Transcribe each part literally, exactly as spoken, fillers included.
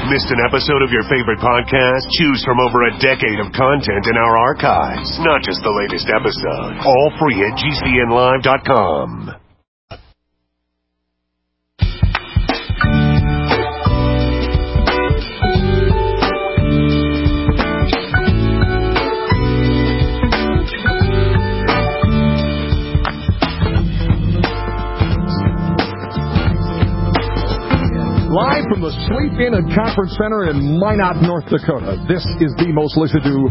Missed an episode of your favorite podcast? Choose from over a decade of content in our archives. Not just the latest episode. All free at G C N live dot com. Live from the Sleep Inn and Conference Center in Minot, North Dakota, this is the most listened to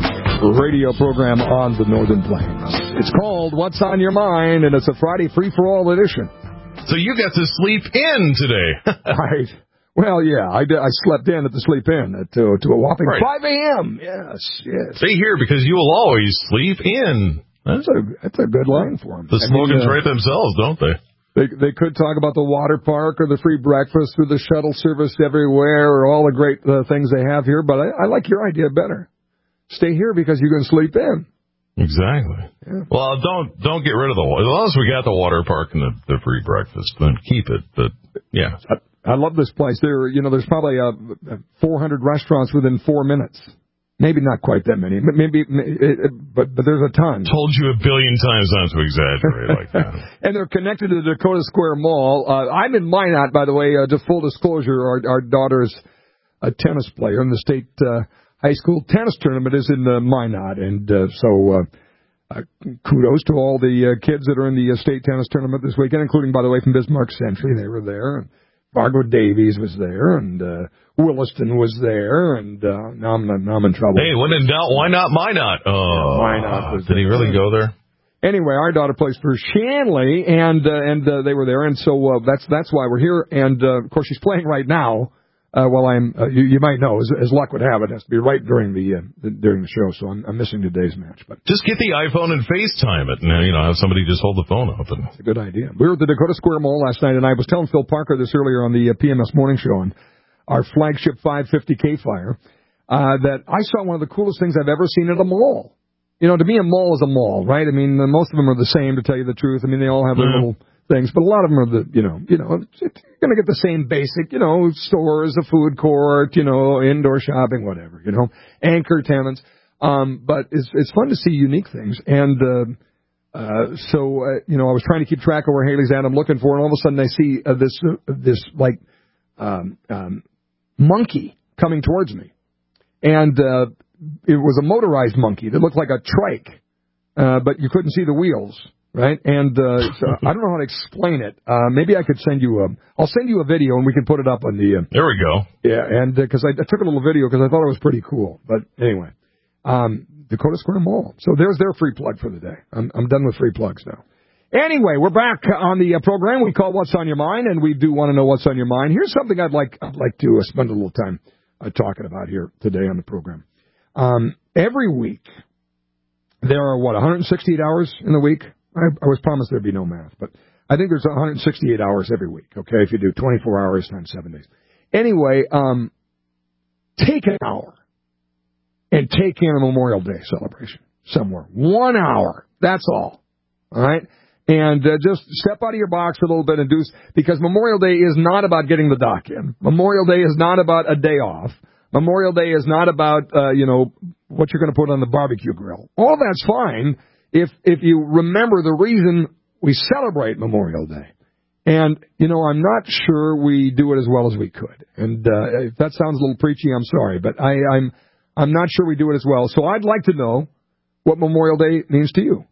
radio program on the Northern Plains. It's called What's on Your Mind, and it's a Friday free-for-all edition. So you got to sleep in today. Right. Well, yeah, I, did, I slept in at the Sleep Inn at, uh, to a whopping right. five a.m. Yes, yes. Stay here because you will always sleep in. That's a, that's a good line for them. The slogans I mean, uh, write themselves, don't they? They they could talk about the water park or the free breakfast or the shuttle service everywhere or all the great uh, things they have here, but I, I like your idea better. Stay here because you can sleep in. Exactly. Yeah. Well, don't don't get rid of the water. As long as we got the water park and the, the free breakfast, then keep it. But yeah, I, I love this place. There, you know, there's probably uh, four hundred restaurants within four minutes. Maybe not quite that many, but maybe, but but there's a ton. Told you a billion times not to exaggerate like that. And they're connected to the Dakota Square Mall. Uh, I'm in Minot, by the way. Uh, just full disclosure, our, our daughter's a tennis player, and the state uh, high school tennis tournament is in uh, Minot, and uh, so uh, uh, kudos to all the uh, kids that are in the uh, state tennis tournament this weekend, including, by the way, from Bismarck Century. They were there. And Margaret Davies was there, and uh, Williston was there, and uh, now, I'm, now I'm in trouble. Hey, when in doubt, why not Minot? Oh, why not? Did he really go there? Anyway, our daughter plays for Shanley, and uh, and uh, they were there, and so uh, that's that's why we're here. And uh, of course, she's playing right now. Uh, well, I'm uh, you, you might know, as, as luck would have it, it has to be right during the, uh, the during the show. So I'm, I'm missing today's match. But just get the iPhone and FaceTime it, and you know, have somebody just hold the phone up. And... It's a good idea. We were at the Dakota Square Mall last night, and I was telling Phil Parker this earlier on the uh, P M S Morning Show on our flagship five fifty K Fire uh, that I saw one of the coolest things I've ever seen at a mall. You know, to me, a mall is a mall, right? I mean, most of them are the same, to tell you the truth. I mean, they all have their mm. little things, but a lot of them are the, you know, you know, you're going to get the same basic, you know, stores, a food court, you know, indoor shopping, whatever, you know, anchor tenants. Um, but it's it's fun to see unique things. And uh, uh, so, uh, you know, I was trying to keep track of where Haley's at. I'm looking for, and all of a sudden I see uh, this uh, this like um, um, monkey coming towards me, and uh, it was a motorized monkey that looked like a trike, uh, but you couldn't see the wheels. Right, and uh, so I don't know how to explain it. Uh, maybe I could send you a. I'll send you a video, and we can put it up on the. Uh, there we go. Yeah, and because uh, I, I took a little video because I thought it was pretty cool. But anyway, um, Dakota Square Mall. So there's their free plug for the day. I'm, I'm done with free plugs now. Anyway, we're back on the uh, program we call What's on Your Mind, and we do want to know what's on your mind. Here's something I'd like I'd like to uh, spend a little time uh, talking about here today on the program. Um, every week, there are what one hundred sixty-eight hours in the week. I, I was promised there'd be no math, but I think there's one hundred sixty-eight hours every week, okay, if you do twenty-four hours times seven days. Anyway, um, take an hour and take in a Memorial Day celebration somewhere. One hour. That's all. All right? And uh, just step out of your box a little bit and do, because Memorial Day is not about getting the dock in. Memorial Day is not about a day off. Memorial Day is not about, uh, you know, what you're going to put on the barbecue grill. All that's fine. If if you remember the reason we celebrate Memorial Day. And, you know, I'm not sure we do it as well as we could. And uh, if that sounds a little preachy, I'm sorry. But I, I'm I'm not sure we do it as well. So I'd like to know what Memorial Day means to you.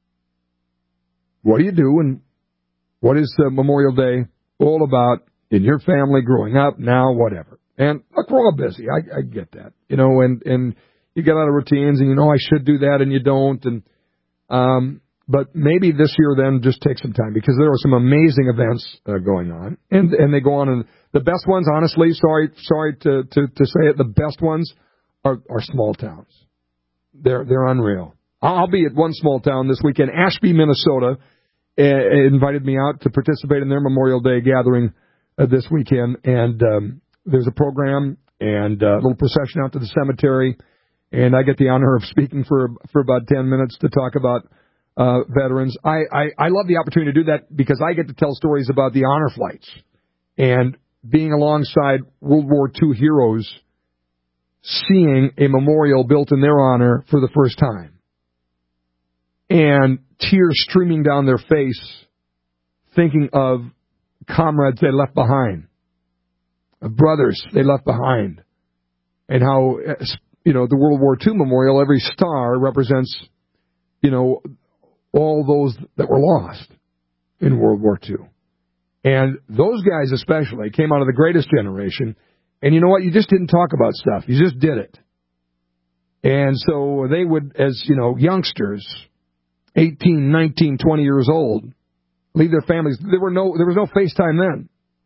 What do you do, and what is uh, Memorial Day all about in your family growing up, now, whatever. And look, we're all busy. I, I get that. You know, and, and you get out of routines, and you know I should do that, and you don't. And Um, but maybe this year then just take some time, because there are some amazing events uh, going on, and and they go on. And the best ones, honestly, sorry sorry to, to, to say it, the best ones are, are small towns. They're they're unreal. I'll be at one small town this weekend. Ashby, Minnesota, uh, invited me out to participate in their Memorial Day gathering uh, this weekend, and um, there's a program and uh, a little procession out to the cemetery. And I get the honor of speaking for for about ten minutes to talk about uh, veterans. I, I, I love the opportunity to do that because I get to tell stories about the honor flights. And being alongside World War Two heroes, seeing a memorial built in their honor for the first time, and tears streaming down their face, thinking of comrades they left behind, of brothers they left behind, and how, you know, the World War Two memorial, every star represents, you know, all those that were lost in World War Two. And those guys especially came out of the greatest generation. And you know what? You just didn't talk about stuff. You just did it. And so they would, as, you know, youngsters, eighteen, nineteen, twenty years old, leave their families. There were no, there was no FaceTime then.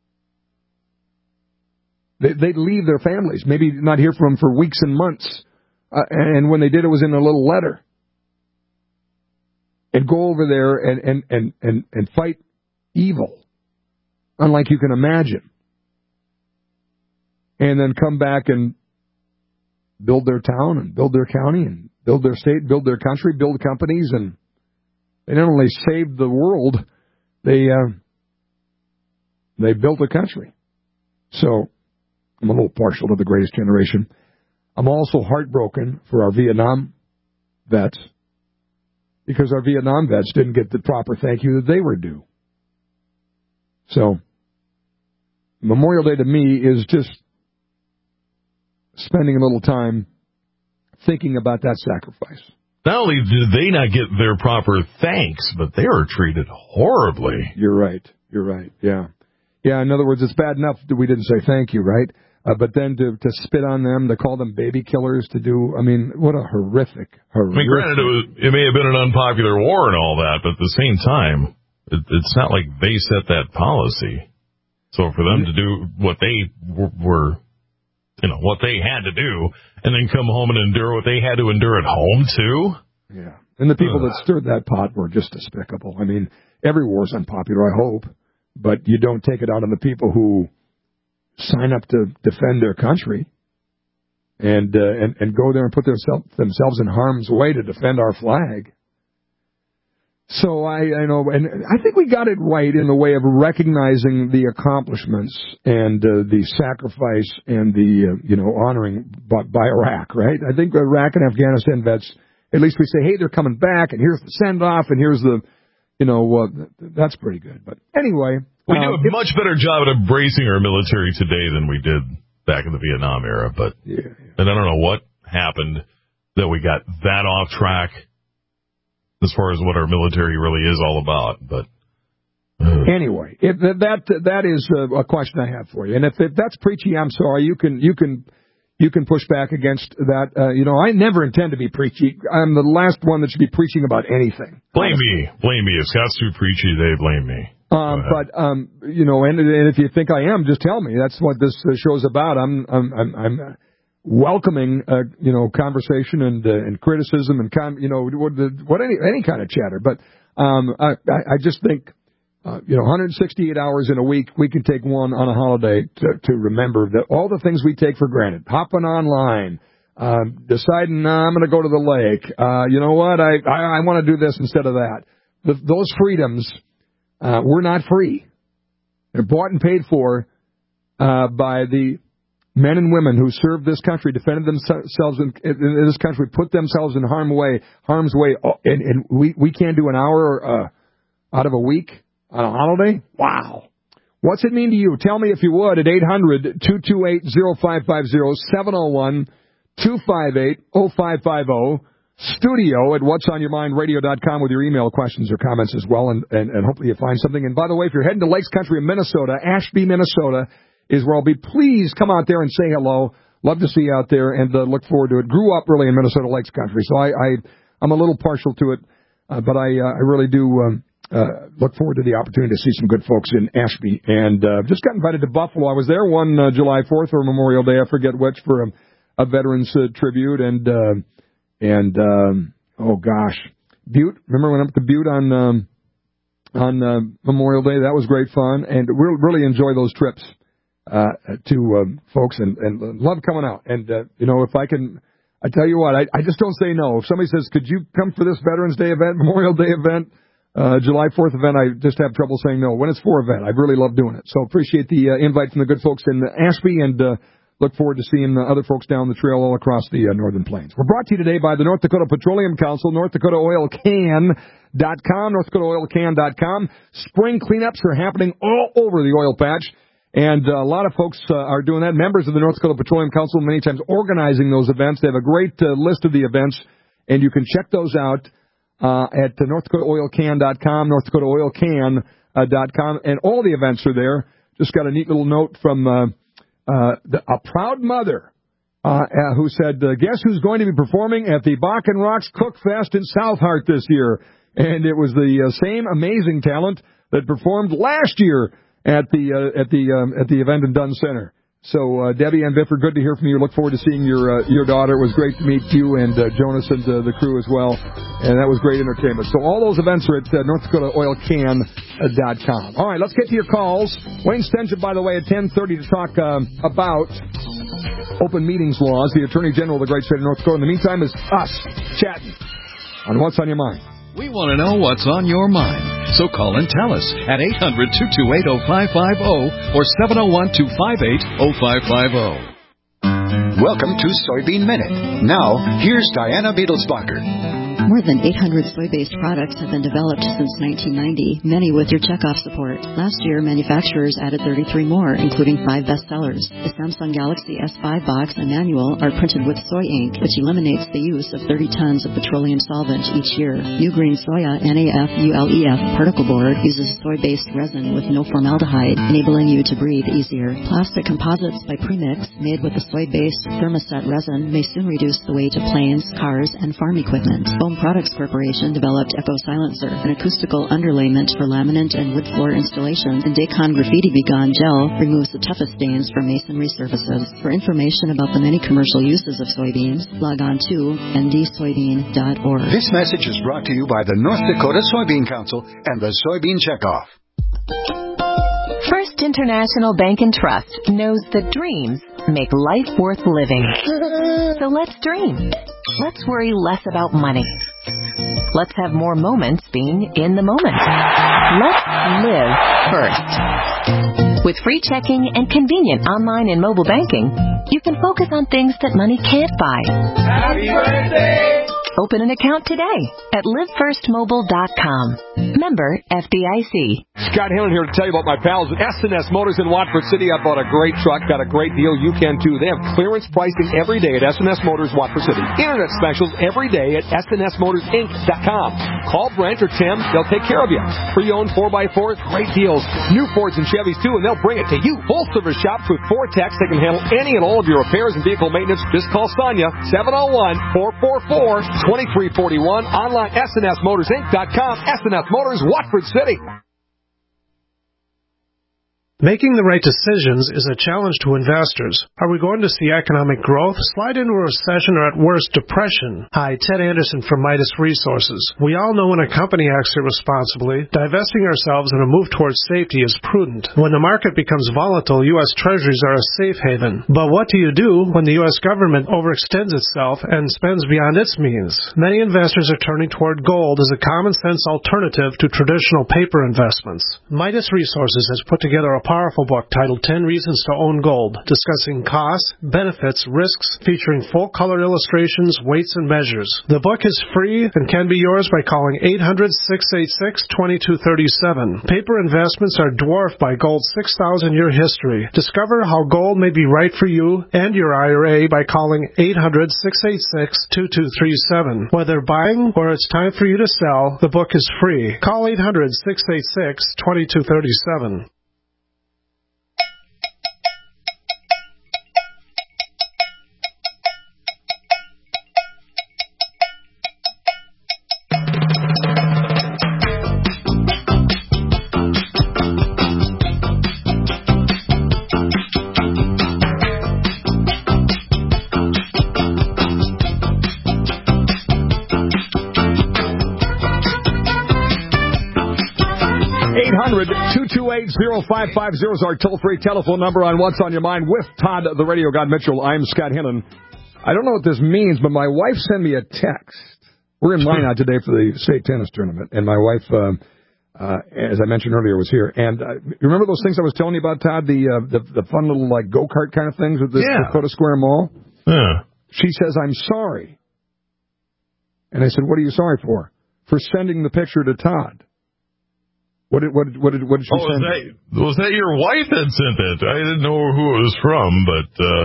They, they'd leave their families, maybe not hear from them for weeks and months. Uh, and when they did, it was in a little letter. And go over there and, and, and, and, and fight evil, unlike you can imagine. And then come back and build their town and build their county and build their state, build their country, build companies. And they not only saved the world, they uh, they built a country. So I'm a little partial to the greatest generation. I'm also heartbroken for our Vietnam vets, because our Vietnam vets didn't get the proper thank you that they were due. So Memorial Day to me is just spending a little time thinking about that sacrifice. Not only did they not get their proper thanks, but they were treated horribly. You're right. You're right. Yeah. Yeah, in other words, it's bad enough that we didn't say thank you, right? Uh, but then to, to spit on them, to call them baby killers, to do, I mean, what a horrific, horrific. I mean, granted, it, was, it may have been an unpopular war and all that, but at the same time, it, it's not like they set that policy. So for them to do what they were, were you know, what they had to do, and then come home and endure what they had to endure at home, too? Yeah. And the people Ugh. that stirred that pot were just despicable. I mean, every war's unpopular, I hope, but you don't take it out on the people who sign up to defend their country and uh, and, and go there and put theirself, themselves in harm's way to defend our flag. So I, I know, and I think we got it right in the way of recognizing the accomplishments and uh, the sacrifice and the, uh, you know, honoring by, by Iraq, right? I think Iraq and Afghanistan vets, at least we say, hey, they're coming back, and here's the send-off, and here's the, you know, uh, that's pretty good. But anyway. We do a uh, much better job at embracing our military today than we did back in the Vietnam era. But yeah, yeah. And I don't know what happened that we got that off track as far as what our military really is all about. But uh. anyway, if that that is a question I have for you. And if, if that's preachy, I'm sorry. You can you can you can push back against that. Uh, you know, I never intend to be preachy. I'm the last one that should be preaching about anything. Blame honestly. me. Blame me. If Scott's too preachy, they blame me. Um, but um, you know, and, and if you think I am, just tell me. That's what this show's about. I'm I'm I'm, I'm welcoming, uh, you know, conversation and uh, and criticism and con- you know what, what any any kind of chatter. But um, I I just think uh, you know, one hundred sixty-eight hours in a week, we can take one on a holiday to to remember that all the things we take for granted, hopping online, uh, deciding nah, I'm going to go to the lake. Uh, you know what? I I, I want to do this instead of that. The, those freedoms. Uh, we're not free. They're bought and paid for uh, by the men and women who served this country, defended themselves in, in this country, put themselves in harm's way, harm's way, and, and we, we can't do an hour uh, out of a week on a holiday? Wow. What's it mean to you? Tell me if you would at eight hundred, two two eight, oh five five oh, seven oh one, two five eight, oh five five oh. Studio at whats on your mind radio dot com with your email questions or comments as well, and, and, and hopefully you find something. And by the way, if you're heading to Lakes Country in Minnesota, Ashby, Minnesota is where I'll be. Please come out there and say hello. Love to see you out there, and uh, look forward to it. Grew up really in Minnesota Lakes Country, so I, I, I'm a little partial to it, uh, but I, uh, I really do um, uh, look forward to the opportunity to see some good folks in Ashby. And uh, just got invited to Buffalo. I was there one uh, July fourth or Memorial Day, I forget which, for a, a veterans uh, tribute, and... Uh, And, um, oh gosh, Butte. Remember when I went to Butte on, um, on, uh, Memorial Day? That was great fun. And we'll really enjoy those trips, uh, to, um, folks and, and love coming out. And, uh, you know, if I can, I tell you what, I, I just don't say no. If somebody says, could you come for this Veterans Day event, Memorial Day event? Uh, July fourth event, I just have trouble saying no. When it's for event, I really love doing it. So appreciate the uh, invite from the good folks in Ashby, and uh, look forward to seeing uh, other folks down the trail all across the uh, Northern Plains. We're brought to you today by the North Dakota Petroleum Council, North Dakota Oil Can dot com, North Dakota Oil Can dot com. Spring cleanups are happening all over the oil patch, and uh, a lot of folks uh, are doing that. Members of the North Dakota Petroleum Council many times organizing those events. They have a great uh, list of the events, and you can check those out uh, at uh, North Dakota Oil Can dot com, North Dakota Oil Can dot com, and all the events are there. Just got a neat little note from uh, uh, the, a proud mother uh, uh, who said, uh, guess who's going to be performing at the Bakken Rocks Cook Fest in South Hart this year? And it was the uh, same amazing talent that performed last year at the uh, at the um, at the event in Dunn Center. So uh, Debbie and Bifford, good to hear from you. Look forward to seeing your uh, your daughter. It was great to meet you and uh, Jonas and uh, the crew as well, and that was great entertainment. So all those events are at uh, North Dakota Oil Can dot com. All right, let's get to your calls. Wayne Stenchip, by the way, at ten thirty to talk um, about open meetings laws. The Attorney General of the great state of North Dakota. In the meantime, is us chatting on What's on Your Mind. We want to know what's on your mind. So call and tell us at eight hundred, two two eight, oh five five oh or seven oh one, two five eight, oh five five oh. Welcome to Soybean Minute. Now, here's Diana Beadlesbacher. More than eight hundred soy-based products have been developed since nineteen ninety, many with your checkoff support. Last year, manufacturers added thirty-three more, including five bestsellers. The Samsung Galaxy S five box and manual are printed with soy ink, which eliminates the use of thirty tons of petroleum solvent each year. New Green Soya N A F U L E F particle board uses soy-based resin with no formaldehyde, enabling you to breathe easier. Plastic composites by Premix, made with a soy-based thermoset resin, may soon reduce the weight of planes, cars, and farm equipment. Foam Products Corporation developed Echo Silencer, an acoustical underlayment for laminate and wood floor installations, and Dacon Graffiti Be Gone Gel removes the toughest stains from masonry surfaces. For information about the many commercial uses of soybeans, log on to N D soybean dot org. This message is brought to you by the North Dakota Soybean Council and the Soybean Checkoff. First International Bank and Trust knows that dreams make life worth living. So let's dream. Let's worry less about money. Let's have more moments being in the moment. Let's live first. With free checking and convenient online and mobile banking, you can focus on things that money can't buy. Happy birthday! Open an account today at live first mobile dot com. Member F D I C. Scott Hannon here to tell you about my pals at S and S Motors in Watford City. I bought a great truck, got a great deal. You can too. They have clearance pricing every day at S and S Motors Watford City. Internet specials every day at S and S Motors Inc dot com. Call Brent or Tim. They'll take care of you. Pre-owned four by fours, great deals. New Fords and Chevys too, and they'll bring it to you. Full service shops with four techs that can handle any and all of your repairs and vehicle maintenance. Just call Sonia, seven oh one, four four four, two three four one. Online, S and S Motors Inc dot com. S and S Motors, Watford City. Making the right decisions is a challenge to investors. Are we going to see economic growth, slide into a recession, or at worst, depression? Hi, Ted Anderson from Midas Resources. We all know when a company acts irresponsibly, divesting ourselves in a move towards safety is prudent. When the market becomes volatile, U S Treasuries are a safe haven. But what do you do when the U S government overextends itself and spends beyond its means? Many investors are turning toward gold as a common-sense alternative to traditional paper investments. Midas Resources has put together a powerful book titled ten Reasons to Own Gold, discussing costs, benefits, risks, featuring full-color illustrations, weights, and measures. The book is free and can be yours by calling eight hundred, six eight six, two two three seven. Paper investments are dwarfed by gold's six thousand year history. Discover how gold may be right for you and your I R A by calling eight hundred, six eight six, two two three seven. Whether buying or it's time for you to sell, the book is free. Call eight hundred, six eight six, two two three seven. two two eight, oh five five oh is our toll-free telephone number on What's on Your Mind with Todd, the Radio God Mitchell. I'm Scott Hinnon. I don't know what this means, but my wife sent me a text We're in Minot today for the state tennis tournament, and my wife, um, uh, as I mentioned earlier, was here. And uh, you remember those things I was telling you about, Todd? The uh, the, the fun little like go kart kind of things with the yeah. Dakota Square Mall. Yeah. She says, "I'm sorry," and I said, "What are you sorry for?" For sending the picture to Todd. What did what did what did, what did she oh, send? Was that, was that your wife that sent it? I didn't know who it was from, but uh,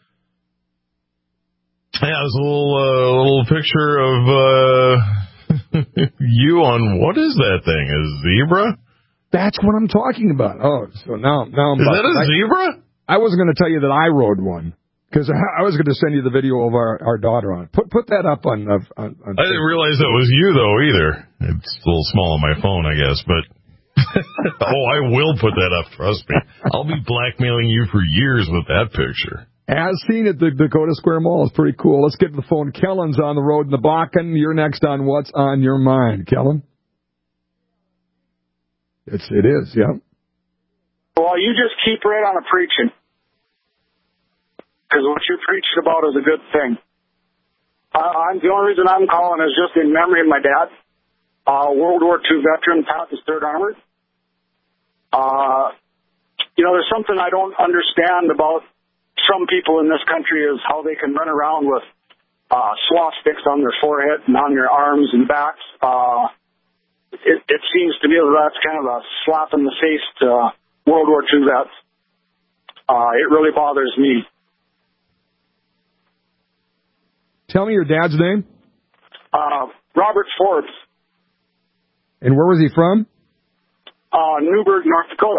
yeah, it was a little uh, little picture of uh, you on what is that thing? A zebra? That's what I'm talking about. Oh, so now now I'm is about, that a I, zebra? I wasn't going to tell you that I rode one. Because I was going to send you the video of our, our daughter on. Put put that up on, uh, on, on. I didn't realize that was you though either. It's a little small on my phone, I guess, but oh, I will put that up. Trust me. I'll be blackmailing you for years with that picture. As seen at the Dakota Square Mall, it's pretty cool. Let's get to the phone. Kellen's on the road in the Bakken. You're next on What's on Your Mind, Kellen. It's it is, yeah. Well, you just keep right on a preaching. Because what you're preaching about is a good thing. Uh, I'm, the only reason I'm calling is just in memory of my dad, uh, World War Two veteran, Pappas third Armored. Uh, you know, there's something I don't understand about some people in this country is how they can run around with uh, swastikas on their forehead and on their arms and backs. Uh, it, it seems to me that that's kind of a slap in the face to uh, World War Two vets. Uh, it really bothers me. Tell me your dad's name. Uh, Robert Forbes. And where was he from? Uh, Newburgh, North Dakota.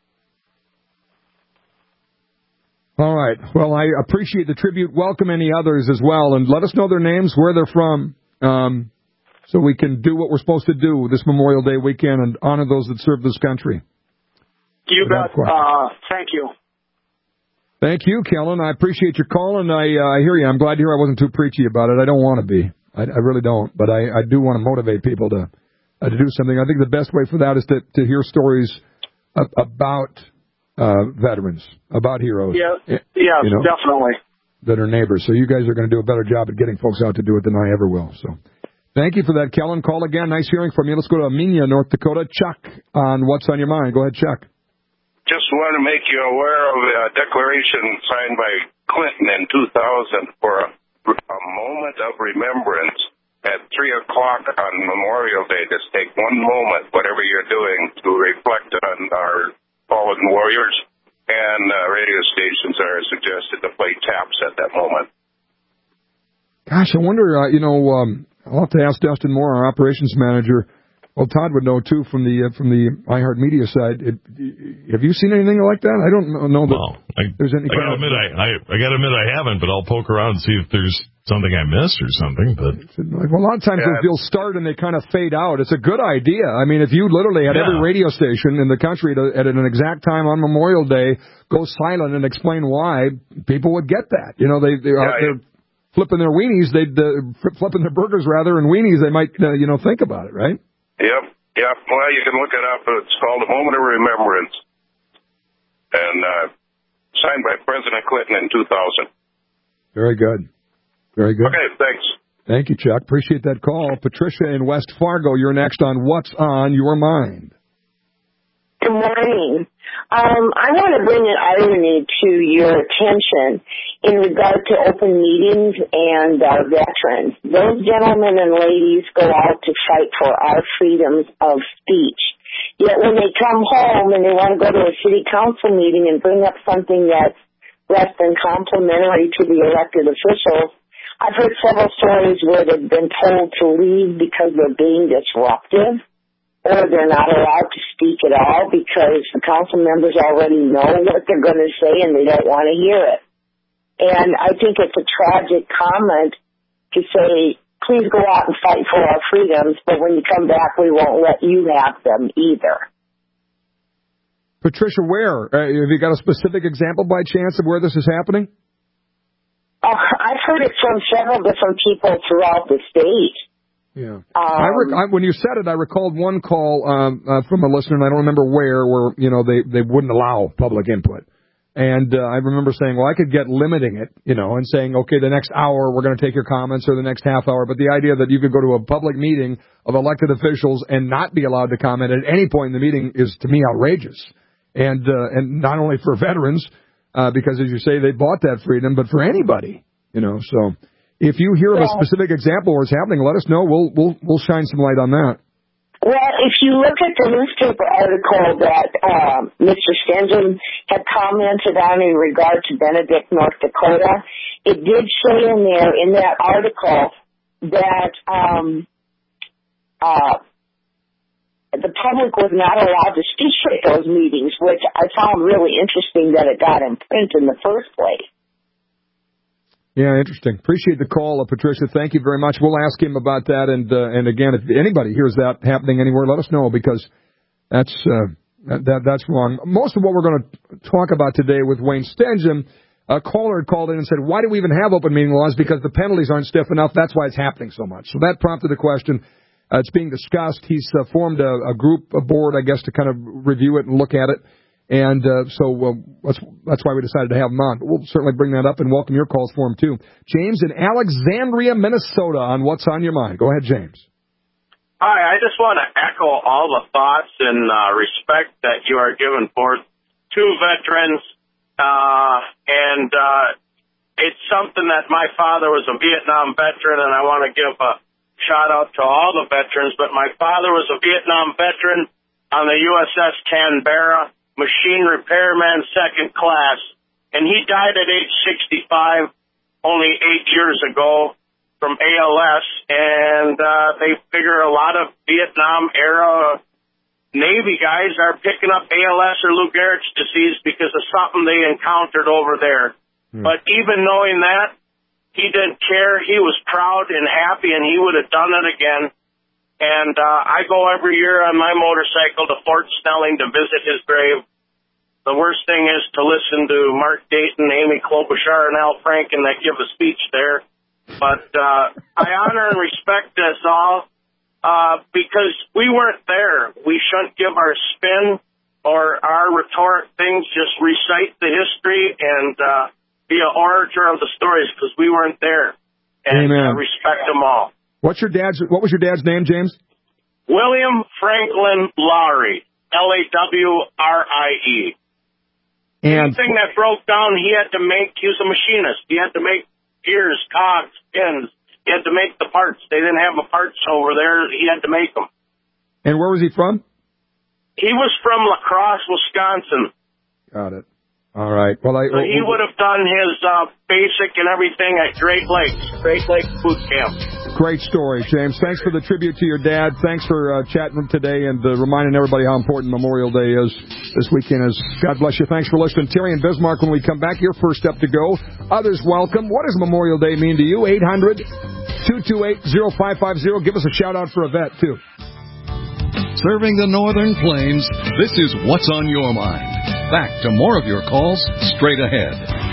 All right. Well, I appreciate the tribute. Welcome any others as well. And let us know their names, where they're from, um, so we can do what we're supposed to do this Memorial Day weekend and honor those that serve this country. You bet. Uh, thank you. Thank you, Kellen. I appreciate your call, and I uh, I hear you. I'm glad to hear I wasn't too preachy about it. I don't want to be. I, I really don't. But I, I do want to motivate people to uh, to do something. I think the best way for that is to, to hear stories of, about uh, veterans, about heroes. Yeah, yes, you know, definitely. That are neighbors. So you guys are going to do a better job at getting folks out to do it than I ever will. So thank you for that, Kellen. Call again. Nice hearing from you. Let's go to Amenia, North Dakota. Chuck on What's on Your Mind. Go ahead, Chuck. Just want to make you aware of a declaration signed by Clinton in two thousand for a, a moment of remembrance at three o'clock on Memorial Day. Just take one moment, whatever you're doing, to reflect on our fallen warriors. And uh, radio stations are suggested to play taps at that moment. Gosh, I wonder, uh, you know, um, I'll have to ask Dustin Moore, our operations manager. Well, Todd would know, too, from the uh, from the iHeartMedia side. It, have you seen anything like that? I don't know that well, I, there's any I gotta admit, I, I, I gotta admit I haven't, but I'll poke around and see if there's something I missed or something. But like, well, a lot of times yeah. they'll start and they kind of fade out. It's a good idea. I mean, if you literally had yeah. every radio station in the country to, at an exact time on Memorial Day go silent and explain why, people would get that. You know, they, they are, yeah, they're flipping their weenies, they'd uh, flipping their burgers, rather, and weenies, they might, uh, you know, think about it, right? Yep, yep. Well, you can look it up. It's called A Moment of Remembrance, and uh, signed by President Clinton in two thousand. Very good. Very good. Okay, thanks. Thank you, Chuck. Appreciate that call. Patricia in West Fargo, you're next on What's on Your Mind. Good morning. Um, I want to bring an irony to your attention in regard to open meetings and our veterans. Those gentlemen and ladies go out to fight for our freedoms of speech. Yet when they come home and they want to go to a city council meeting and bring up something that's less than complimentary to the elected officials, I've heard several stories where they've been told to leave because they're being disruptive, or they're not allowed to speak at all because the council members already know what they're going to say and they don't want to hear it. And I think it's a tragic comment to say, please go out and fight for our freedoms, but when you come back, we won't let you have them either. Patricia, where? Uh, have you got a specific example by chance of where this is happening? Uh, I've heard it from several different people throughout the state. Yeah. Um, I, rec- I when you said it, I recalled one call um, uh, from a listener, and I don't remember where, where you know they, they wouldn't allow public input, And uh, I remember saying, well, I could get limiting it, you know, and saying, okay, the next hour we're going to take your comments, or the next half hour. But the idea that you could go to a public meeting of elected officials and not be allowed to comment at any point in the meeting is, to me, outrageous. And uh, and not only for veterans, uh, because, as you say, they bought that freedom, but for anybody, you know. So if you hear of a specific example where it's happening, let us know. We'll we'll we'll shine some light on that. Well, if you look at the newspaper article that uh, Mister Stenson had commented on in regard to Benedict, North Dakota, it did say in there, in that article, that um, uh, the public was not allowed to speak at those meetings, which I found really interesting that it got in print in the first place. Yeah, interesting. Appreciate the call, uh, Patricia. Thank you very much. We'll ask him about that. And uh, and again, if anybody hears that happening anywhere, let us know, because that's uh, that that's wrong. Most of what we're going to talk about today with Wayne Stenson, a caller had called in and said, why do we even have open meeting laws? Because the penalties aren't stiff enough. That's why it's happening so much. So that prompted the question. Uh, it's being discussed. He's uh, formed a, a group, a board, I guess, to kind of review it and look at it. And uh, so uh, that's, that's why we decided to have him on. But we'll certainly bring that up and welcome your calls for him, too. James in Alexandria, Minnesota, on What's on Your Mind. Go ahead, James. Hi, I just want to echo all the thoughts and uh, respect that you are giving forth to veterans. Uh, and uh, it's something that my father was a Vietnam veteran, and I want to give a shout-out to all the veterans. But my father was a Vietnam veteran on the U S S Canberra, machine repairman, second class, and he died at age sixty-five, only eight years ago, from A L S, and uh, they figure a lot of Vietnam-era Navy guys are picking up A L S or Lou Gehrig's disease because of something they encountered over there. Hmm. But even knowing that, he didn't care. He was proud and happy, and he would have done it again. And uh, I go every year on my motorcycle to Fort Snelling to visit his grave. The worst thing is to listen to Mark Dayton, Amy Klobuchar, and Al Franken that give a speech there. But uh, I honor and respect us all uh, because we weren't there. We shouldn't give our spin or our rhetoric things, just recite the history and uh, be an orator of the stories, because we weren't there. And uh, respect them all. What's your dad's? What was your dad's name, James? William Franklin Lowry, L A W R I E. And anything that broke down, he had to make. He was a machinist. He had to make gears, cogs, pins. He had to make the parts. They didn't have the parts over there. He had to make them. And where was he from? He was from La Crosse, Wisconsin. Got it. All right. Well, I, so he would have done his uh, basic and everything at Great Lakes, Great Lakes Boot Camp. Great story, James. Thanks for the tribute to your dad. Thanks for uh, chatting today and uh, reminding everybody how important Memorial Day is this weekend. Is God bless you. Thanks for listening. Terry and Bismarck, when we come back, your first step to go. Others welcome. What does Memorial Day mean to you? eight hundred, two two eight, oh five five oh. Give us a shout-out for a vet, too. Serving the Northern Plains, this is What's on Your Mind. Back to more of your calls straight ahead.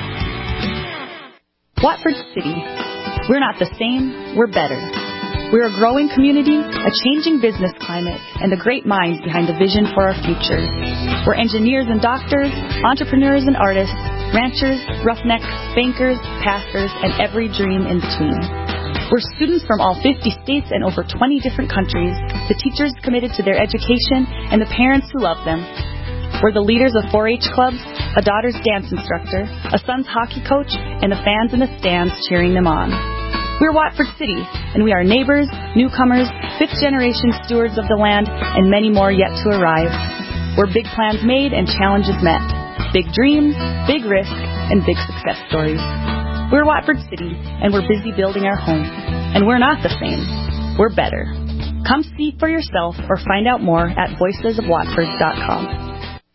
Watford City. We're not the same, we're better. We're a growing community, a changing business climate, and the great minds behind the vision for our future. We're engineers and doctors, entrepreneurs and artists, ranchers, roughnecks, bankers, pastors, and every dream in between. We're students from all fifty states and over twenty different countries, the teachers committed to their education, and the parents who love them. We're the leaders of four H clubs, a daughter's dance instructor, a son's hockey coach, and the fans in the stands cheering them on. We're Watford City, and we are neighbors, newcomers, fifth-generation stewards of the land, and many more yet to arrive. We're big plans made and challenges met. Big dreams, big risk, and big success stories. We're Watford City, and we're busy building our home. And we're not the same. We're better. Come see for yourself or find out more at voices of watford dot com.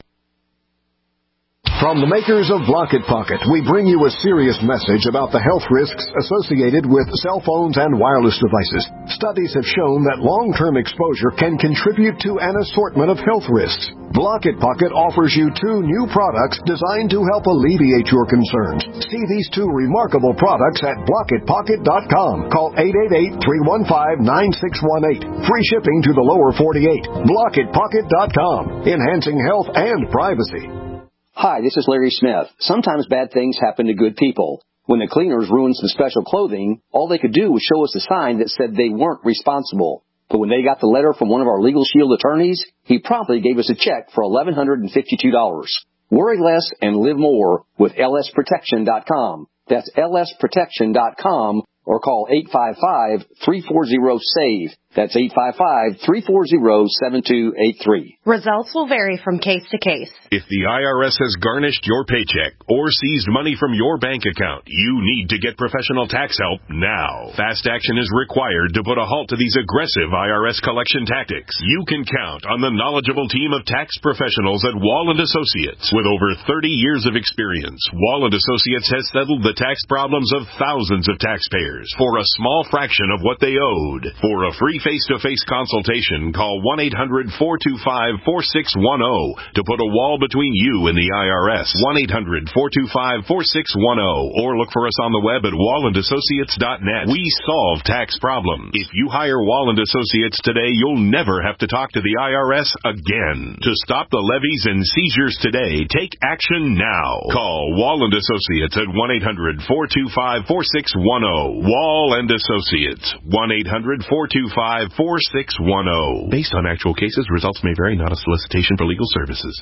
From the makers of Blocket Pocket, we bring you a serious message about the health risks associated with cell phones and wireless devices. Studies have shown that long-term exposure can contribute to an assortment of health risks. Blocket Pocket offers you two new products designed to help alleviate your concerns. See these two remarkable products at blocket pocket dot com. Call eight eight eight, three one five, nine six one eight. Free shipping to the lower forty-eight. blocket pocket dot com. Enhancing health and privacy. Hi, this is Larry Smith. Sometimes bad things happen to good people. When the cleaners ruined some special clothing, all they could do was show us a sign that said they weren't responsible. But when they got the letter from one of our Legal Shield attorneys, he promptly gave us a check for eleven hundred fifty-two dollars. Worry less and live more with L S protection dot com. That's L S protection dot com or call eight five five, three four zero, S A V E. That's eight five five, three four zero, seven two eight three. Results will vary from case to case. If the I R S has garnished your paycheck or seized money from your bank account, you need to get professional tax help now. Fast action is required to put a halt to these aggressive I R S collection tactics. You can count on the knowledgeable team of tax professionals at Wall and Associates. With over thirty years of experience, Wall and Associates has settled the tax problems of thousands of taxpayers for a small fraction of what they owed. For a free face-to-face consultation, call one eight hundred, four two five, four six one zero to put a wall between you and the I R S. one eight hundred, four two five, four six one zero or look for us on the web at wall and associates dot net. We solve tax problems. If you hire Wall and Associates today, you'll never have to talk to the I R S again. To stop the levies and seizures today, take action now. Call Wall and Associates at one eight hundred, four two five, four six one zero. Wall and Associates, one eight hundred, four two five, four six one zero. Based on actual cases, results may vary, not a solicitation for legal services.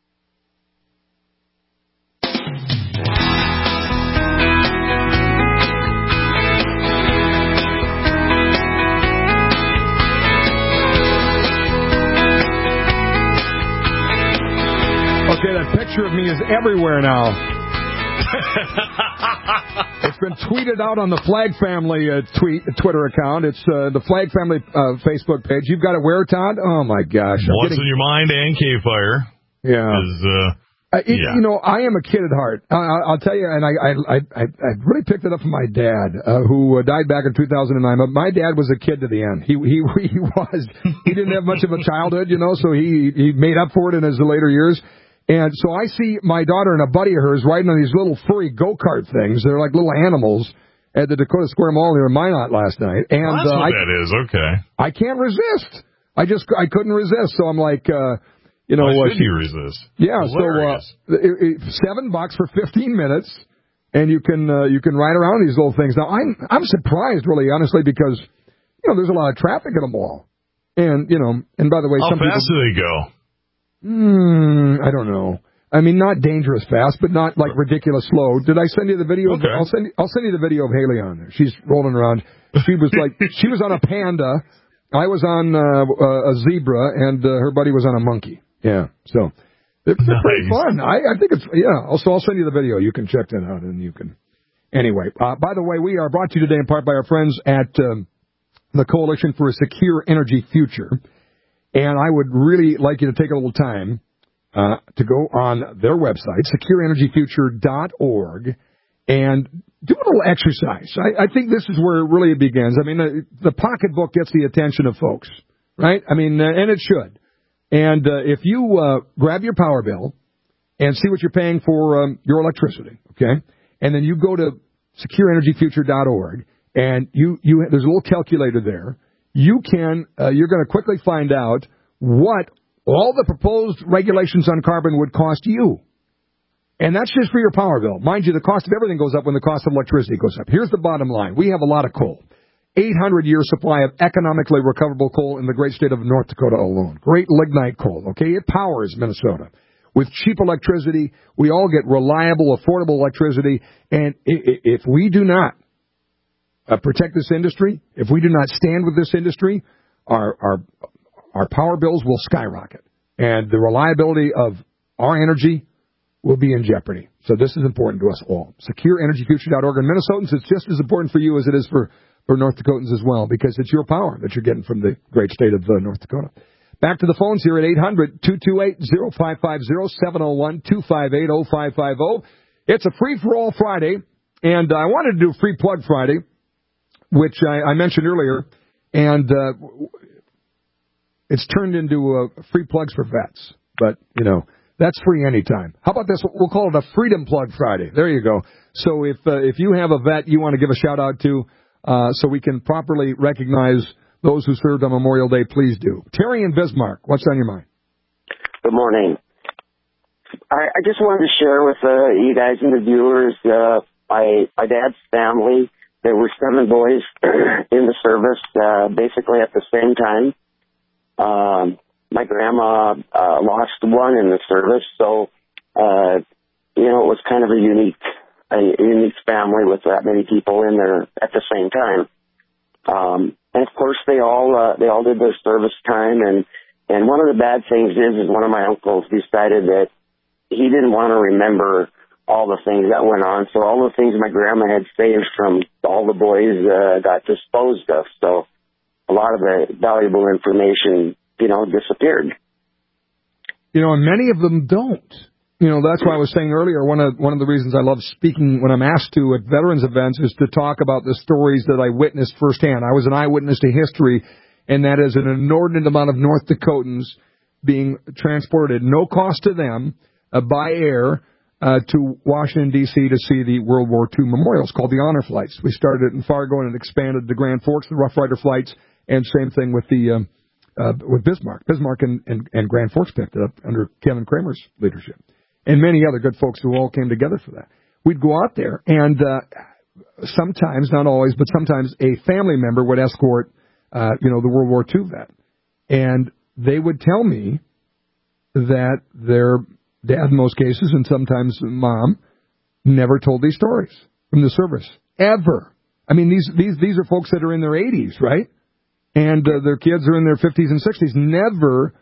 Okay, that picture of me is everywhere now. It's been tweeted out on the Flag Family uh, tweet Twitter account. It's uh, the Flag Family uh, Facebook page. You've got it where, Todd? Oh, my gosh. I'm What's getting... in your mind and K-Fire. Yeah. Is, uh, uh, it, yeah. You know, I am a kid at heart. I, I'll tell you, and I I, I, I really picked it up from my dad, uh, who uh, died back in two thousand nine. But my dad was a kid to the end. He he he was. He didn't have much of a childhood, you know, so he, he made up for it in his later years. And so I see my daughter and a buddy of hers riding on these little furry go-kart things. They're like little animals at the Dakota Square Mall near Minot last night. And well, that's uh, what I, that is. Okay. I can't resist. I just I couldn't resist. So I'm like, uh, you know, Why uh, should you resist? Yeah. Hilarious. So uh, it, it, seven bucks for fifteen minutes, and you can uh, you can ride around these little things. Now I'm I'm surprised, really, honestly, because you know there's a lot of traffic at the mall, and you know, and by the way, how some fast people, do they go? Hmm, I don't know. I mean, not dangerous fast, but not like ridiculous slow. Did I send you the video? Okay. Of, I'll send you, I'll send you the video of Haley on there. She's rolling around. She was like, she was on a panda. I was on uh, a zebra, and uh, her buddy was on a monkey. Yeah, so it's nice. Pretty fun. I, I think it's yeah. Also, I'll send you the video. You can check that out, and you can. Anyway, uh, by the way, we are brought to you today in part by our friends at um, the Coalition for a Secure Energy Future. And I would really like you to take a little time uh, to go on their website, secure energy future dot org, and do a little exercise. I, I think this is where it really begins. I mean, uh, the pocketbook gets the attention of folks, right? I mean, uh, and it should. And uh, if you uh, grab your power bill and see what you're paying for um, your electricity, okay, and then you go to secure energy future dot org, and you, you there's a little calculator there. You can, uh, you're going to quickly find out what all the proposed regulations on carbon would cost you. And that's just for your power bill. Mind you, the cost of everything goes up when the cost of electricity goes up. Here's the bottom line. We have a lot of coal. eight hundred year supply of economically recoverable coal in the great state of North Dakota alone. Great lignite coal, okay? It powers Minnesota. With cheap electricity, we all get reliable, affordable electricity. And if we do not Uh, protect this industry, if we do not stand with this industry, our, our our power bills will skyrocket, and the reliability of our energy will be in jeopardy. So this is important to us all. secure energy future dot org. And Minnesotans, it's just as important for you as it is for, for North Dakotans as well, because it's your power that you're getting from the great state of uh, North Dakota. Back to the phones here at eight hundred, two two eight, oh five five oh, seven oh one, two five eight, oh five five oh. It's a free-for-all Friday, and I wanted to do Free Plug Friday, which I, I mentioned earlier, and uh, it's turned into uh, free plugs for vets. But, you know, that's free anytime. How about this? We'll call it a Freedom Plug Friday. There you go. So if uh, if you have a vet you want to give a shout-out to uh, so we can properly recognize those who served on Memorial Day, please do. Terry in Bismarck, what's on your mind? Good morning. I, I just wanted to share with uh, you guys and the viewers, uh, my, my dad's family, there were seven boys in the service, uh, basically at the same time. Um, my grandma uh, lost one in the service, so, uh, you know, it was kind of a unique, a unique family with that many people in there at the same time. Um, and of course, they all uh, they all did their service time, and and one of the bad things is, is one of my uncles decided that he didn't want to remember all the things that went on, so all the things my grandma had saved from all the boys uh, got disposed of. So a lot of the valuable information, you know, disappeared. You know, and many of them don't. You know, that's why I was saying earlier, one of one of the reasons I love speaking when I'm asked to at veterans events is to talk about the stories that I witnessed firsthand. I was an eyewitness to history, and that is an inordinate amount of North Dakotans being transported, no cost to them, uh, by air uh, to Washington, D C to see the World War Two memorials called the Honor Flights. We started it in Fargo and it expanded to Grand Forks, the Rough Rider Flights, and same thing with the um, uh, with Bismarck. Bismarck and, and, and Grand Forks picked it up under Kevin Kramer's leadership. And many other good folks who all came together for that. We'd go out there, and uh, sometimes, not always, but sometimes a family member would escort, uh, you know, the World War Two vet. And they would tell me that their dad, in most cases, and sometimes mom, never told these stories from the service. Ever. I mean, these these these are folks that are in their eighties, right? And uh, their kids are in their fifties and sixties. Never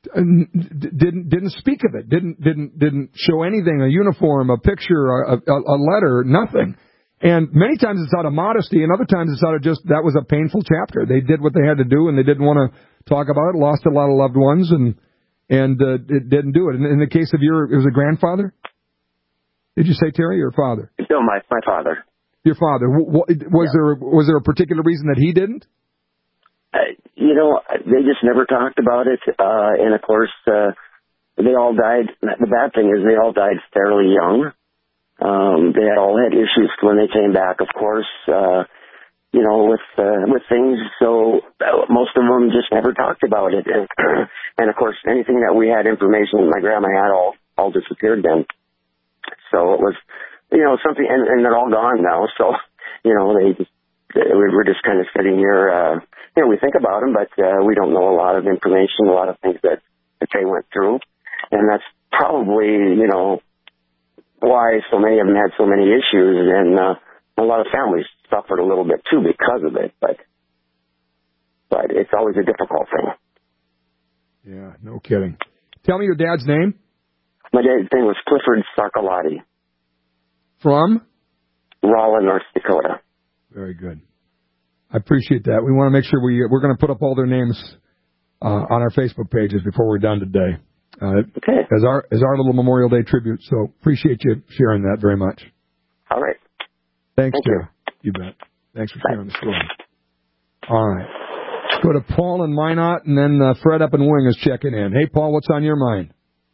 didn't didn't speak of it. Didn't didn't didn't show anything. A uniform, a picture, a, a, a letter, nothing. And many times it's out of modesty, and other times it's out of just that was a painful chapter. They did what they had to do, and they didn't want to talk about it. Lost a lot of loved ones, and and uh, it didn't do it. In, in the case of your, it was a grandfather. Did you say Terry or father? No, my my father. Your father. Was yeah. there was there a particular reason that he didn't? Uh, you know, they just never talked about it, uh, and of course, uh, they all died. The bad thing is they all died fairly young. Um, they had all had issues when they came back, of course, uh, you know, with, uh, with things, so uh, most of them just never talked about it. And, and of course, anything that we had information my grandma had all, all disappeared then. So it was, you know, something, and, and they're all gone now, so, you know, they just, we're just kind of sitting here, uh, you know, we think about them, but uh, we don't know a lot of information, a lot of things that, that they went through. And that's probably, you know, why so many of them had so many issues, and uh, a lot of families suffered a little bit, too, because of it. But but it's always a difficult thing. Yeah, no kidding. Tell me your dad's name. My dad's name was Clifford Sarkalotti. From? Rolla, North Dakota. Very good. I appreciate that. We want to make sure we, we're going to put up all their names uh, on our Facebook pages before we're done today. Uh, okay. As our as our little Memorial Day tribute. So appreciate you sharing that very much. All right. Thanks, Thank Terry. You. you bet. Thanks for sharing the story. All right. Let's go to Paul in Minot, and then uh, Fred up in Wing is checking in. Hey, Paul, what's on your mind?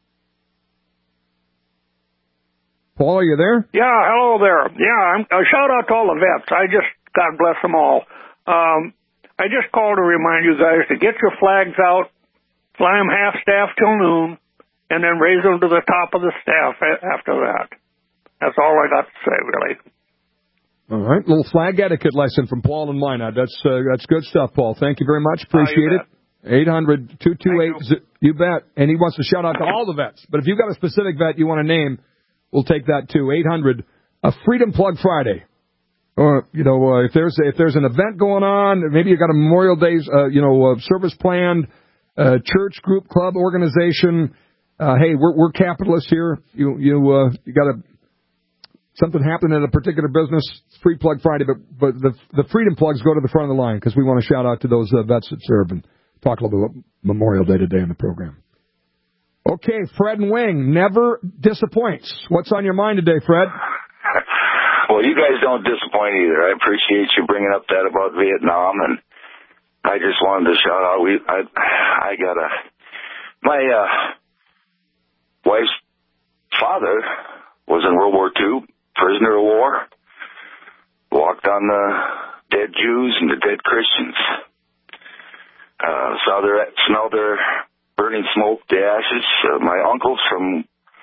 Paul, are you there? Yeah, hello there. Yeah, I'm, a shout out to all the vets. I just, God bless them all. Um, I just called to remind you guys to get your flags out, fly them half staff till noon, and then raise them to the top of the staff after that. That's all I got to say, really. All right, little flag etiquette lesson from Paul and Minot. That's uh, that's good stuff, Paul. Thank you very much. Appreciate oh, it. eight hundred two two eight You. you bet. And he wants to shout out to all the vets. But if you've got a specific vet you want to name, we'll take that too. eight hundred A Freedom Plug Friday. Or, you know, uh, if there's if there's an event going on, maybe you got a Memorial Day, uh, you know, uh, service planned, uh, church, group, club, organization. Uh, hey, we're we're capitalists here. You you uh, you got a something happen at a particular business. It's Free Plug Friday, but but the the Freedom Plugs go to the front of the line because we want to shout out to those uh, vets that serve and talk a little bit about Memorial Day today in the program. Okay, Fred and Wing never disappoints. What's on your mind today, Fred? Well, you guys don't disappoint either. I appreciate you bringing up that about Vietnam, and I just wanted to shout out. We, I, I got a my uh, wife's father was in World War Two, prisoner of war. Walked on the dead Jews and the dead Christians. Uh, saw their, smelled their burning smoke, the ashes. Uh, my uncles from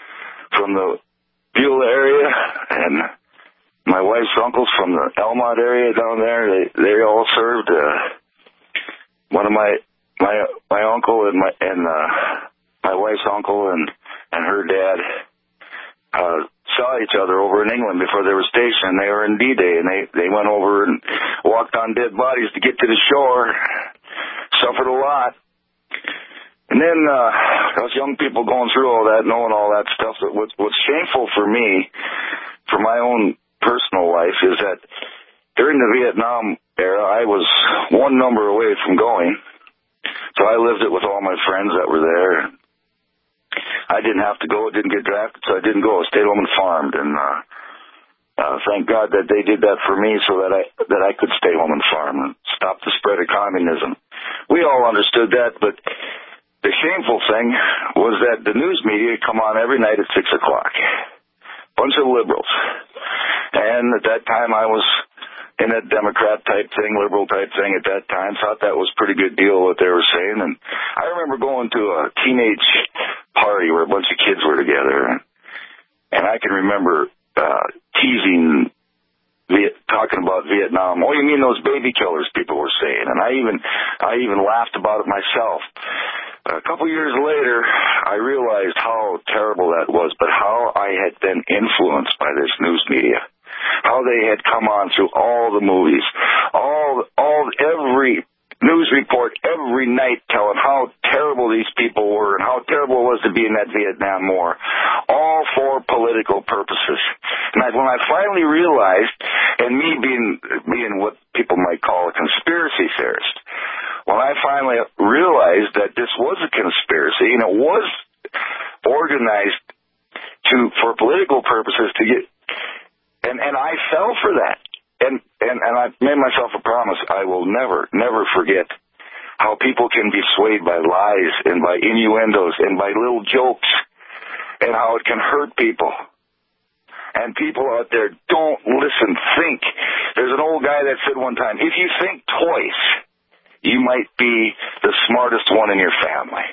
from the Beulah area, and my wife's uncles from the Elmont area down there. They they all served. Uh, one of my my my uncle and my and uh, my wife's uncle and and her dad uh, saw each other over in England before they were stationed. They were in D-Day, and they they went over and walked on dead bodies to get to the shore. Suffered a lot. And then uh, those young people going through all that, knowing all that stuff. What's, what's shameful for me, for my own personal life, is that during the Vietnam era, I was one number away from going. So I lived it with all my friends that were there. I didn't have to go. Didn't get drafted, so I didn't go. I stayed home and farmed. And uh, uh, thank God that they did that for me, so that I that I could stay home and farm and stop the spread of communism. We all understood that, but the shameful thing was that the news media come on every night at six o'clock. Bunch of liberals. And at that time I was in that Democrat type thing, liberal type thing at that time. Thought that was a pretty good deal what they were saying. And I remember going to a teenage party where a bunch of kids were together. And, and I can remember uh, teasing Viet, talking about Vietnam. Oh, you mean those baby killers, people were saying. And I even I even laughed about it myself. A couple years later, I realized how terrible that was, but how I had been influenced by this news media. How they had come on through all the movies, all, all, every news report every night telling how terrible these people were and how terrible it was to be in that Vietnam War, all for political purposes. And I, when I finally realized, and me being, being what people might call a conspiracy theorist, when I finally realized that this was a conspiracy and it was organized to for political purposes to get, and, and I fell for that. And, and, and I made myself a promise. I will never, never forget how people can be swayed by lies and by innuendos and by little jokes and how it can hurt people. And people out there don't listen, think. There's an old guy that said one time, if you think twice, you might be the smartest one in your family.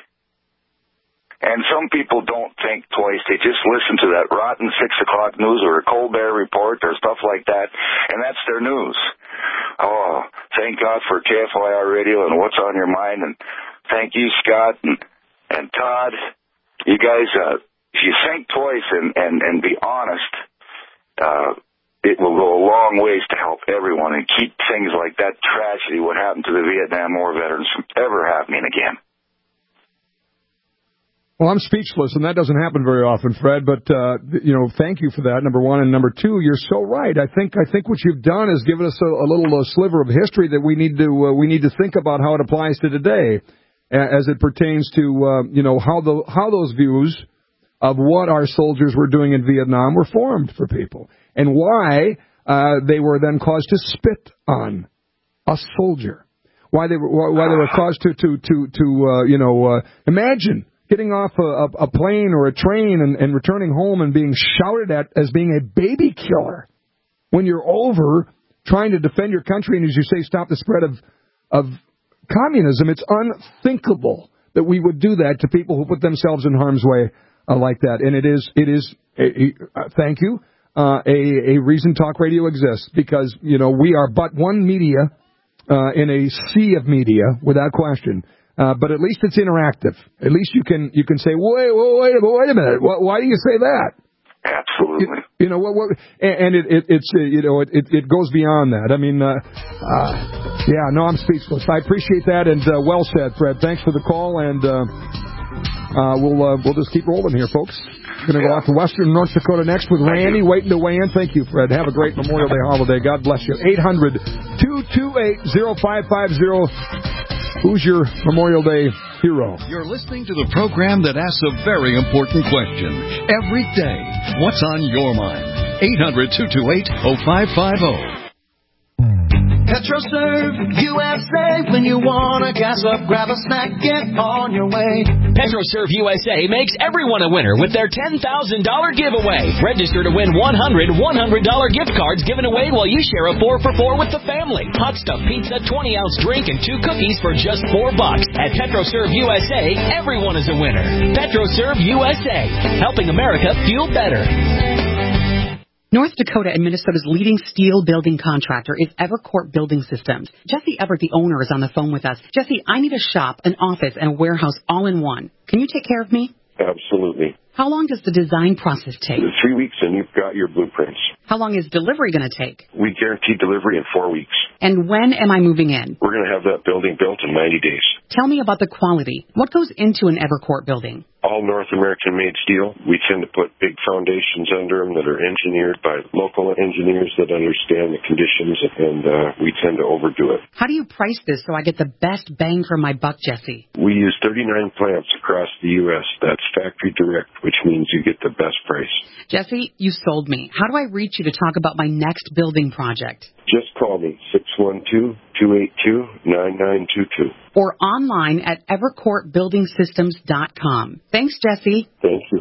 And some people don't think twice. They just listen to that rotten six o'clock news or a Colbert report or stuff like that, and that's their news. Oh, thank God for K F I R Radio and What's on Your Mind, and thank you, Scott and, and Todd. You guys, uh, if you think twice and, and, and be honest, uh, it will go a long ways to help everyone and keep things like that tragedy, what happened to the Vietnam War veterans, from ever happening again. Well, I'm speechless, and that doesn't happen very often, Fred, but, uh, you know, thank you for that, number one. And number two, you're so right. I think I think what you've done is given us a, a little uh, sliver of history that we need to uh, we need to think about how it applies to today as it pertains to, uh, you know, how the how those views of what our soldiers were doing in Vietnam were formed for people, and why uh, they were then caused to spit on a soldier, why they were why they were caused to to to to uh, you know uh, imagine getting off a, a, a plane or a train and, and returning home and being shouted at as being a baby killer when you're over trying to defend your country and, as you say, stop the spread of of communism. It's unthinkable that we would do that to people who put themselves in harm's way uh, like that. And it is, it is. A, a, uh, thank you. Uh, a, a reason Talk Radio exists because, you know, we are but one media uh, in a sea of media, without question. Uh, but at least it's interactive. At least you can you can say, wait, wait, wait, wait a minute. Why, why do you say that? Absolutely. You, you know what? what and, and it, it it's uh, you know it, it it goes beyond that. I mean, uh, uh, yeah. No, I'm speechless. I appreciate that, and uh, well said, Fred. Thanks for the call, and uh, uh, we'll uh, we'll just keep rolling here, folks. Going to go out to Western North Dakota next with Randy, waiting to weigh in. Thank you, Fred. Have a great Memorial Day holiday. God bless you. eight hundred, two two eight, oh five five oh. Who's your Memorial Day hero? You're listening to the program that asks a very important question every day. What's on your mind? eight hundred, two two eight, oh five five oh. PetroServe U S A. When you wanna gas up, grab a snack, get on your way. PetroServe U S A makes everyone a winner with their ten thousand dollars giveaway. Register to win one hundred one hundred dollars gift cards given away while you share a four for four with the family. Hot stuff pizza, twenty ounce drink, and two cookies for just four bucks. At PetroServe U S A, everyone is a winner. PetroServe U S A, helping America fuel better. North Dakota and Minnesota's leading steel building contractor is Evercourt Building Systems. Jesse Everett, the owner, is on the phone with us. Jesse, I need a shop, an office, and a warehouse all in one. Can you take care of me? Absolutely. How long does the design process take? Three weeks and you've got your blueprints. How long is delivery going to take? We guarantee delivery in four weeks. And when am I moving in? We're going to have that building built in ninety days. Tell me about the quality. What goes into an Evercourt building? All North American made steel. We tend to put big foundations under them that are engineered by local engineers that understand the conditions, and uh, we tend to overdo it. How do you price this so I get the best bang for my buck, Jesse? We use thirty-nine plants across the U S That's factory direct, which means you get the best price. Jesse, you sold me. How do I reach you to talk about my next building project? Just call me, six one two, two eight two, nine nine two two. Or online at evercourt building systems dot com. Thanks, Jesse. Thank you.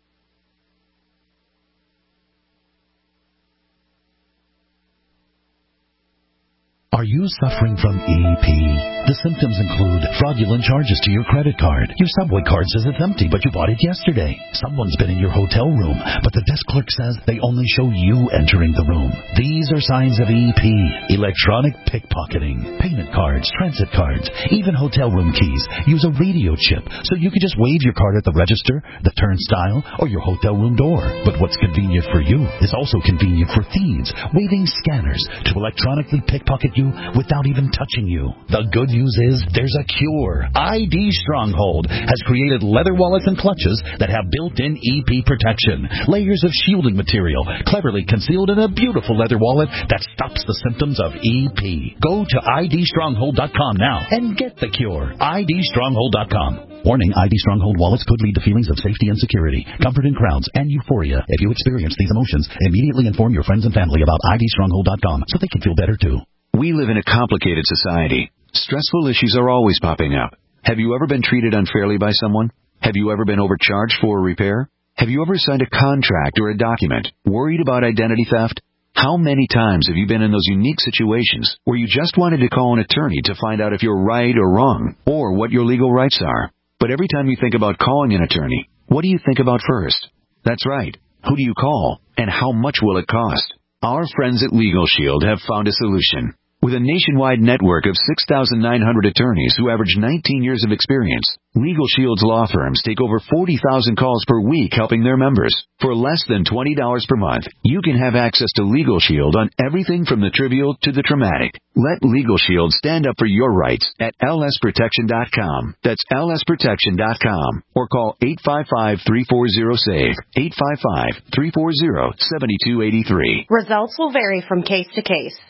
Are you suffering from E P? The symptoms include fraudulent charges to your credit card. Your Subway card says it's empty, but you bought it yesterday. Someone's been in your hotel room, but the desk clerk says they only show you entering the room. These are signs of E P. Electronic pickpocketing. Payment cards, transit cards, even hotel room keys use a radio chip, so you can just wave your card at the register, the turnstile, or your hotel room door. But what's convenient for you is also convenient for thieves, waving scanners to electronically pickpocket you without even touching you. The good news is there's a cure. I D Stronghold has created leather wallets and clutches that have built-in E P protection. Layers of shielding material cleverly concealed in a beautiful leather wallet that stops the symptoms of E P. Go to I D stronghold dot com now and get the cure. I D stronghold dot com. Warning, I D Stronghold wallets could lead to feelings of safety and security, comfort in crowds, and euphoria. If you experience these emotions, immediately inform your friends and family about I D stronghold dot com so they can feel better too. We live in a complicated society. Stressful issues are always popping up. Have you ever been treated unfairly by someone? Have you ever been overcharged for a repair? Have you ever signed a contract or a document worried about identity theft? How many times have you been in those unique situations where you just wanted to call an attorney to find out if you're right or wrong, or what your legal rights are? But every time you think about calling an attorney, what do you think about first? That's right. Who do you call, and how much will it cost? Our friends at Legal Shield have found a solution. With a nationwide network of six thousand nine hundred attorneys who average nineteen years of experience, Legal Shield's law firms take over forty thousand calls per week helping their members. For less than twenty dollars per month, you can have access to Legal Shield on everything from the trivial to the traumatic. Let Legal Shield stand up for your rights at L S protection dot com. That's L S protection dot com. Or call eight five five, three four zero, S A V E, eight five five, three four zero, seven two eight three. Results will vary from case to case.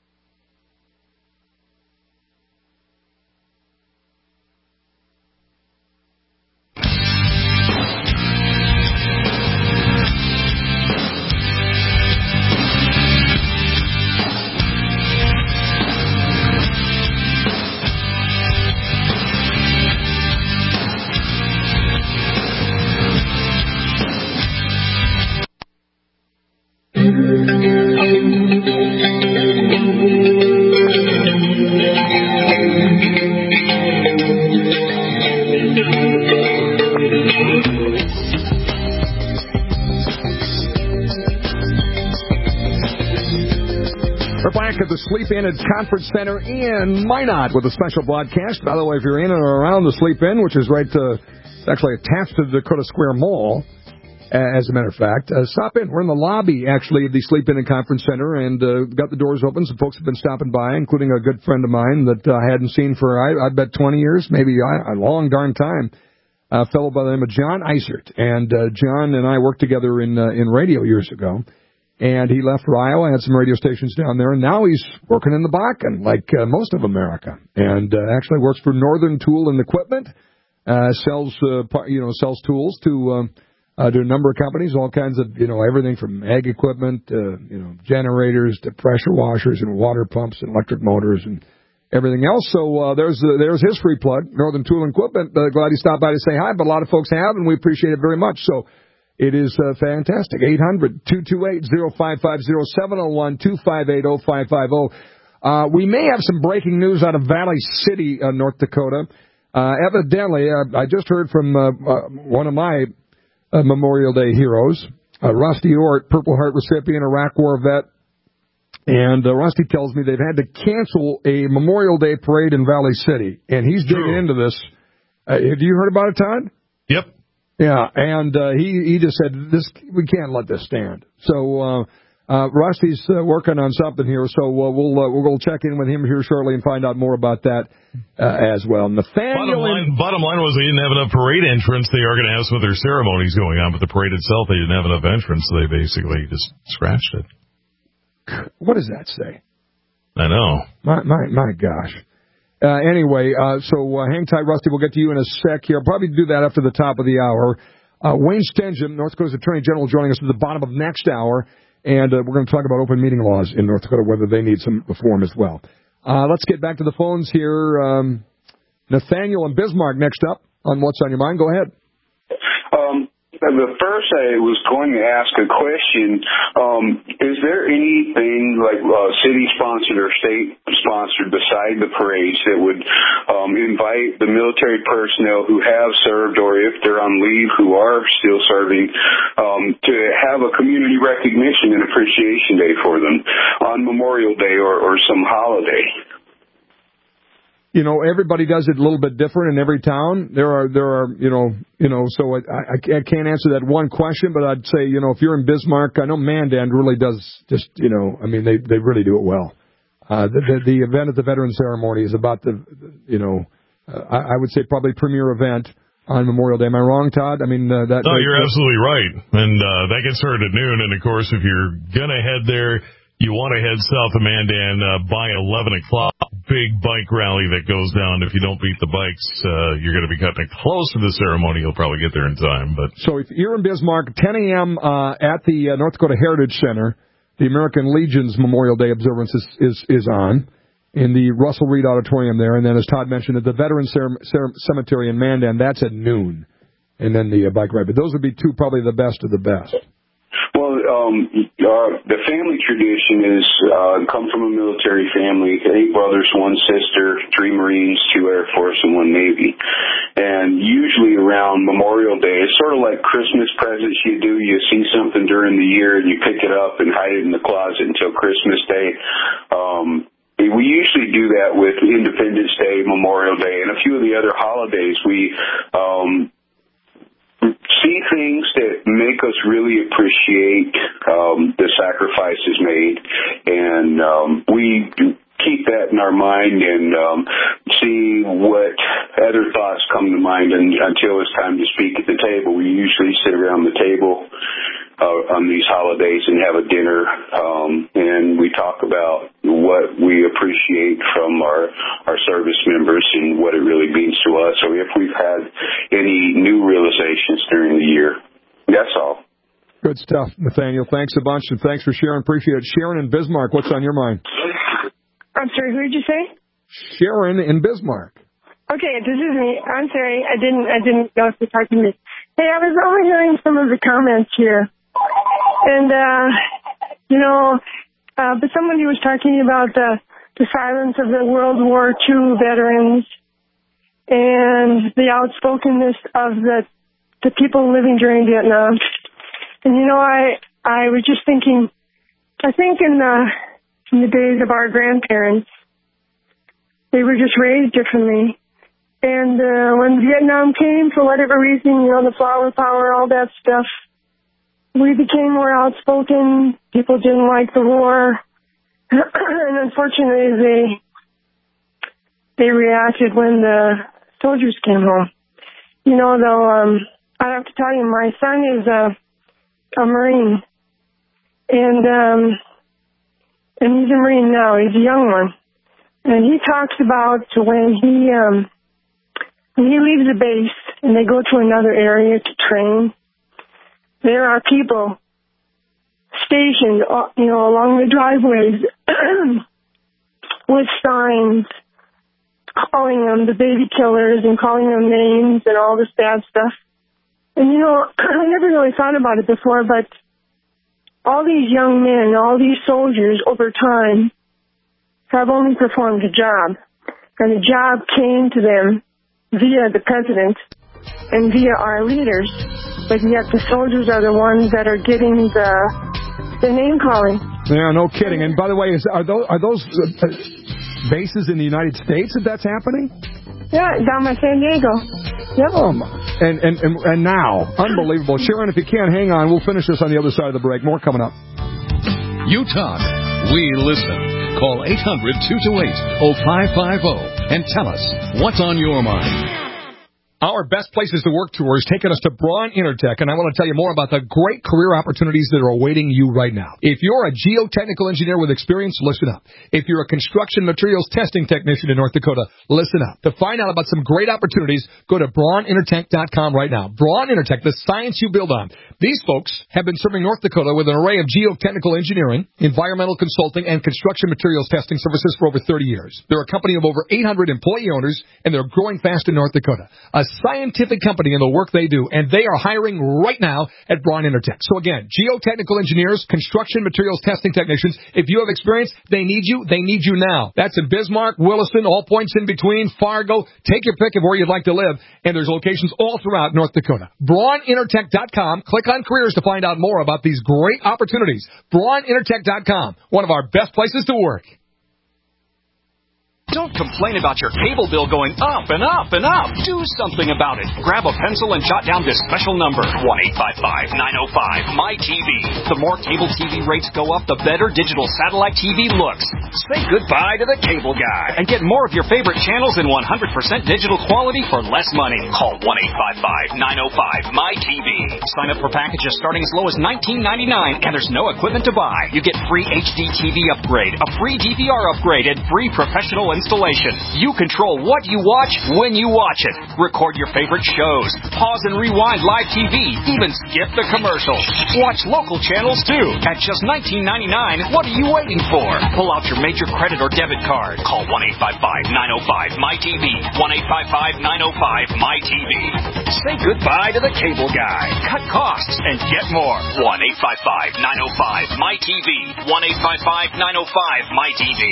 Sleep In at Conference Center in Minot with a special broadcast. By the way, if you're in or around the Sleep In, which is right to, it's actually attached to the Dakota Square Mall, as a matter of fact, uh, stop in. We're in the lobby, actually, of the Sleep In and Conference Center, and uh, got the doors open. Some folks have been stopping by, including a good friend of mine that uh, I hadn't seen for, I, I bet, twenty years, maybe a long darn time, a fellow by the name of John Eisert. And uh, John and I worked together in uh, in radio years ago. And he left for Iowa, had some radio stations down there, and now he's working in the Bakken, like uh, most of America. And uh, actually works for Northern Tool and Equipment, uh, sells uh, you know sells tools to uh, to a number of companies, all kinds of, you know, everything from ag equipment, to, you know, generators to pressure washers and water pumps and electric motors and everything else. So uh, there's uh, there's his free plug, Northern Tool and Equipment. Uh, glad he stopped by to say hi, but a lot of folks have, and we appreciate it very much. So it is uh, fantastic. eight hundred, two two eight, oh five five oh, seven oh one, two five eight, oh five five oh. Uh, we may have some breaking news out of Valley City, uh, North Dakota. Uh, evidently, uh, I just heard from uh, uh, one of my uh, Memorial Day heroes, uh, Rusty Ort, Purple Heart recipient, Iraq War vet. And uh, Rusty tells me they've had to cancel a Memorial Day parade in Valley City. And he's digging True. into this. Uh, have you heard about it, Todd? Yep. Yeah, and uh, he, he just said, "This we can't let this stand." So uh, uh, Rusty's uh, working on something here, so uh, we'll uh, we'll check in with him here shortly and find out more about that uh, as well. Nathaniel bottom line, bottom line was they didn't have enough parade entrance. They are going to have some of their ceremonies going on, but the parade itself, they didn't have enough entrance, so they basically just scratched it. What does that say? I know. My my my gosh. Uh, anyway, uh, so uh, hang tight, Rusty. We'll get to you in a sec here. I'll probably do that after the top of the hour. Uh, Wayne Stengham, North Dakota's Attorney General, joining us at the bottom of next hour, and uh, we're going to talk about open meeting laws in North Dakota, whether they need some reform as well. Uh, let's get back to the phones here. Um, Nathaniel and Bismarck next up on What's on Your Mind. Go ahead. Um, the first, I was going to ask a question. Um, is there anything like uh, city-sponsored or state-sponsored beside the parades that would um, invite the military personnel who have served, or if they're on leave who are still serving, um, to have a community recognition and appreciation day for them on Memorial Day or, or some holiday? You know, everybody does it a little bit different in every town. There are, there are, you know, you know. So I, I can't answer that one question, but I'd say, you know, if you're in Bismarck, I know Mandan really does just, you know, I mean, they they really do it well. Uh, the, the the event at the Veterans Ceremony is about the, you know, uh, I, I would say probably premier event on Memorial Day. Am I wrong, Todd? I mean, uh, that. No, you're that, absolutely right, and uh, that gets started at noon. And of course, if you're gonna head there, you want to head south of Mandan uh, by eleven o'clock. Big bike rally that goes down. If you don't beat the bikes, uh, you're going to be cutting it close to the ceremony. You'll probably get there in time. But so if you're in Bismarck, ten a.m. Uh, at the uh, North Dakota Heritage Center, the American Legion's Memorial Day observance is, is, is on in the Russell Reed Auditorium there. And then, as Todd mentioned, at the Veterans Cemetery in Mandan, that's at noon. And then the uh, bike ride. But those would be two probably the best of the best. Well, um, uh, the family tradition is uh, come from a military family, eight brothers, one sister, three Marines, two Air Force, and one Navy. And usually around Memorial Day, it's sort of like Christmas presents you do. You see something during the year and you pick it up and hide it in the closet until Christmas Day. Um, we usually do that with Independence Day, Memorial Day, and a few of the other holidays. We um see things that make us really appreciate um, the sacrifices made, and um, we keep that in our mind and um, see what other thoughts come to mind. And until it's time to speak at the table, we usually sit around the table uh, on these holidays and have a dinner, um, and we talk about what we appreciate from our, our service members and what it really means to us, or if we've had any new realizations during the year. That's all. Good stuff, Nathaniel. Thanks a bunch, and thanks for sharing. Appreciate it. Sharon in Bismarck, what's on your mind? I'm sorry, who did you say? Sharon in Bismarck. Okay, this is me. I'm sorry, I didn't I didn't know if you were talking to me. Hey, I was overhearing some of the comments here. And, uh, you know, uh, but somebody was talking about the, the silence of the World War Two veterans and the outspokenness of the, the people living during Vietnam. And, you know, I, I was just thinking, I think in the, in the days of our grandparents, they were just raised differently. And uh, when Vietnam came, for whatever reason, you know, the flower power, all that stuff, we became more outspoken. People didn't like the war. And unfortunately, they they reacted when the soldiers came home. You know, though, um, I have to tell you, my son is a, a Marine. And, um, and he's a Marine now. He's a young one. And he talks about when he, um, when he leaves the base and they go to another area to train, there are people stationed, you know, along the driveways with signs calling them the baby killers and calling them names and all this bad stuff. And, you know, I never really thought about it before, but all these young men, all these soldiers over time have only performed a job. And the job came to them via the president and via our leaders. But yet the soldiers are the ones that are getting the the name calling. Yeah, no kidding. And by the way, is, are those, are those uh, bases in the United States that that's happening? Yeah, down by San Diego. Yep. Oh, my. And, and, and, and now, unbelievable. Sharon, if you can't, hang on. We'll finish this on the other side of the break. More coming up. You talk. We listen. Call eight hundred, two two eight, oh five five oh and tell us what's on your mind. Our Best Places to Work tour is taking us to Braun Intertech, and I want to tell you more about the great career opportunities that are awaiting you right now. If you're a geotechnical engineer with experience, listen up. If you're a construction materials testing technician in North Dakota, listen up. To find out about some great opportunities, go to braun intertech dot com right now. Braun Intertech, the science you build on. These folks have been serving North Dakota with an array of geotechnical engineering, environmental consulting, and construction materials testing services for over thirty years. They're a company of over eight hundred employee owners, and they're growing fast in North Dakota. A scientific company in the work they do, and they are hiring right now at Braun Intertech. So again, geotechnical engineers, construction materials testing technicians, if you have experience, they need you, they need you now. That's in Bismarck, Williston, all points in between, Fargo. Take your pick of where you'd like to live, and there's locations all throughout North Dakota. braun intertech dot com. Click on careers to find out more about these great opportunities. braun intertech dot com, one of our best places to work. Don't complain about your cable bill going up and up and up. Do something about it. Grab a pencil and jot down this special number, one eight five five, nine oh five, M Y T V. The more cable T V rates go up, the better digital satellite T V looks. Say goodbye to the cable guy and get more of your favorite channels in one hundred percent digital quality for less money. Call one eight five five, nine oh five, M Y T V. Sign up for packages starting as low as nineteen ninety-nine, and there's no equipment to buy. You get free H D T V upgrade, a free D V R upgrade, and free professional installation. You control what you watch when you watch it. Record your favorite shows. Pause and rewind live T V. Even skip the commercials. Watch local channels too. At just nineteen ninety-nine, what are you waiting for? Pull out your major credit or debit card. Call one eight five five, nine oh five, M Y T V. one eight five five, nine oh five, M Y T V. Say goodbye to the cable guy. Cut costs and get more. one eight five five, nine oh five, M Y T V. one eight five five, nine oh five, M Y T V.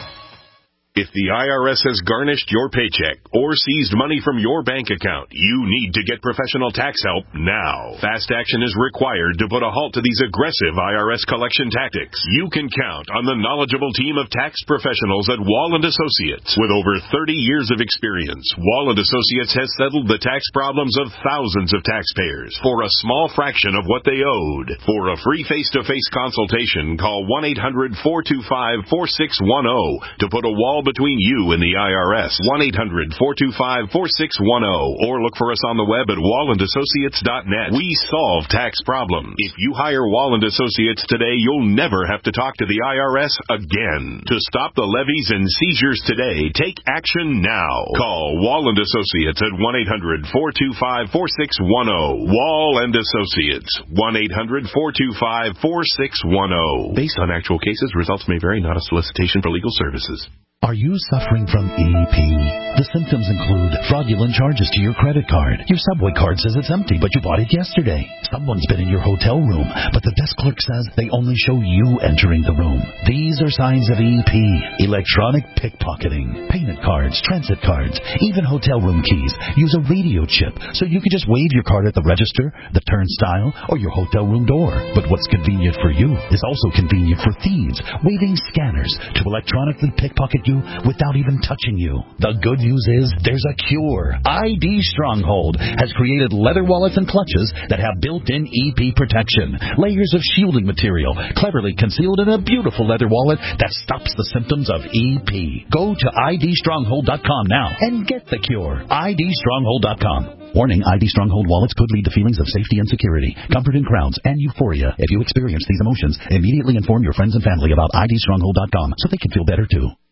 If the I R S has garnished your paycheck or seized money from your bank account, you need to get professional tax help now. Fast action is required to put a halt to these aggressive I R S collection tactics. You can count on the knowledgeable team of tax professionals at Wall and Associates. With over thirty years of experience, Wall and Associates has settled the tax problems of thousands of taxpayers for a small fraction of what they owed. For a free face-to-face consultation, call one eight hundred, four two five, four six one zero to put a wall between you and the I R S. one eight hundred, four two five, four six one zero or look for us on the web at wall and associates dot net. We solve tax problems. If you hire Wall and Associates today, you'll never have to talk to the I R S again. To stop the levies and seizures today, take action now. Call Wall and Associates at one eight hundred, four two five, four six one zero. Wall and Associates, one eight hundred, four two five, four six one zero. Based on actual cases, results may vary, not a solicitation for legal services. Are you suffering from E P? The symptoms include fraudulent charges to your credit card. Your Subway card says it's empty, but you bought it yesterday. Someone's been in your hotel room, but the desk clerk says they only show you entering the room. These are signs of E P. Electronic pickpocketing. Payment cards, transit cards, even hotel room keys use a radio chip, so you can just wave your card at the register, the turnstile, or your hotel room door. But what's convenient for you is also convenient for thieves, waving scanners to electronically pickpocket you without even touching you. The good news is there's a cure. I D Stronghold has created leather wallets and clutches that have built-in E P protection, layers of shielding material cleverly concealed in a beautiful leather wallet that stops the symptoms of E P. Go to I D stronghold dot com now and get the cure. I D stronghold dot com. Warning, I D Stronghold wallets could lead to feelings of safety and security, comfort in crowds, and euphoria. If you experience these emotions, immediately inform your friends and family about I D stronghold dot com so they can feel better too.